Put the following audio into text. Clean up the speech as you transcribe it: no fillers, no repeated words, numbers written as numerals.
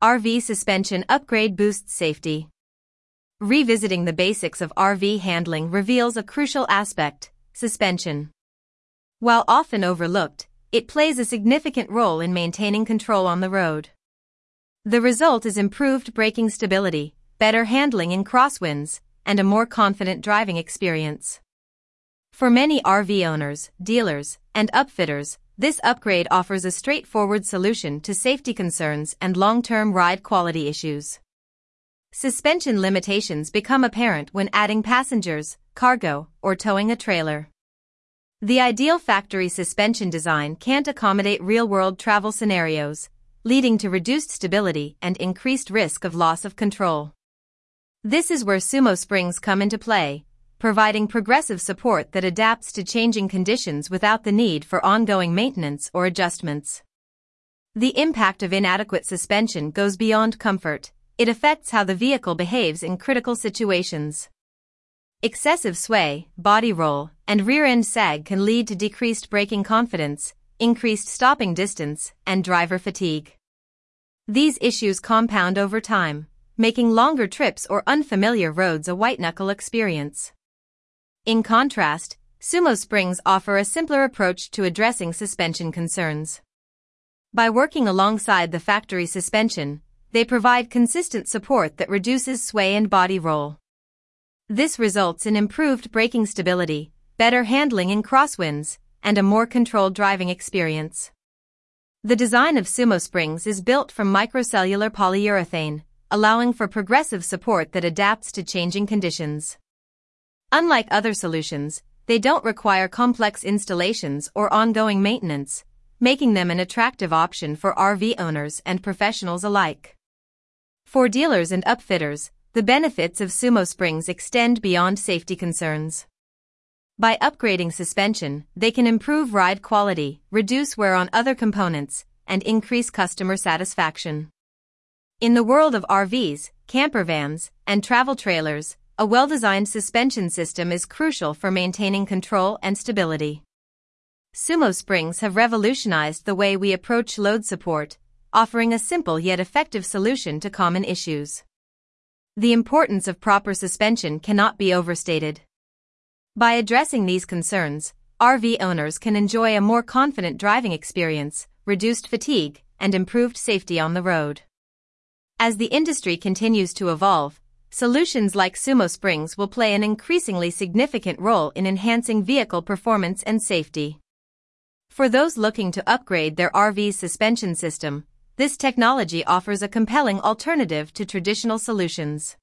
RV suspension upgrade boosts safety. Revisiting the basics of RV handling reveals a crucial aspect: suspension. While often overlooked, it plays a significant role in maintaining control on the road. The result is improved braking stability, better handling in crosswinds, and a more confident driving experience. For many RV owners, dealers, and upfitters, this upgrade offers a straightforward solution to safety concerns and long-term ride quality issues. Suspension limitations become apparent when adding passengers, cargo, or towing a trailer. The ideal factory suspension design can't accommodate real-world travel scenarios, leading to reduced stability and increased risk of loss of control. This is where Sumo Springs come into play, providing progressive support that adapts to changing conditions without the need for ongoing maintenance or adjustments. The impact of inadequate suspension goes beyond comfort. It affects how the vehicle behaves in critical situations. Excessive sway, body roll, and rear-end sag can lead to decreased braking confidence, increased stopping distance, and driver fatigue. These issues compound over time, making longer trips or unfamiliar roads a white-knuckle experience. In contrast, Sumo Springs offer a simpler approach to addressing suspension concerns. By working alongside the factory suspension, they provide consistent support that reduces sway and body roll. This results in improved braking stability, better handling in crosswinds, and a more controlled driving experience. The design of Sumo Springs is built from microcellular polyurethane, allowing for progressive support that adapts to changing conditions. Unlike other solutions, they don't require complex installations or ongoing maintenance, making them an attractive option for RV owners and professionals alike. For dealers and upfitters, the benefits of Sumo Springs extend beyond safety concerns. By upgrading suspension, they can improve ride quality, reduce wear on other components, and increase customer satisfaction. In the world of RVs, campervans, and travel trailers, a well-designed suspension system is crucial for maintaining control and stability. Sumo Springs have revolutionized the way we approach load support, offering a simple yet effective solution to common issues. The importance of proper suspension cannot be overstated. By addressing these concerns, RV owners can enjoy a more confident driving experience, reduced fatigue, and improved safety on the road. As the industry continues to evolve, solutions like Sumo Springs will play an increasingly significant role in enhancing vehicle performance and safety. For those looking to upgrade their RV's suspension system, this technology offers a compelling alternative to traditional solutions.